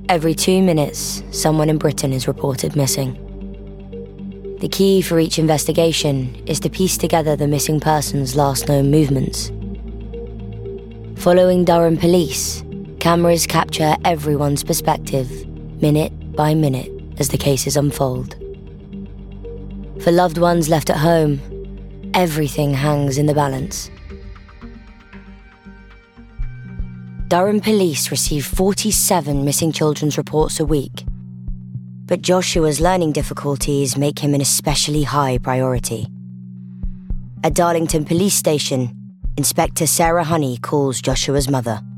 Every 2 minutes, someone in Britain is reported missing. The key for each investigation is to piece together the missing person's last known movements. Following Durham police, cameras capture everyone's perspective, minute by minute, as the cases unfold. For loved ones left at home, everything hangs in the balance. Durham police receive 47 missing children's reports a week, but Joshua's learning difficulties make him an especially high priority. At Darlington Police Station, Inspector Sarah Honey calls Joshua's mother.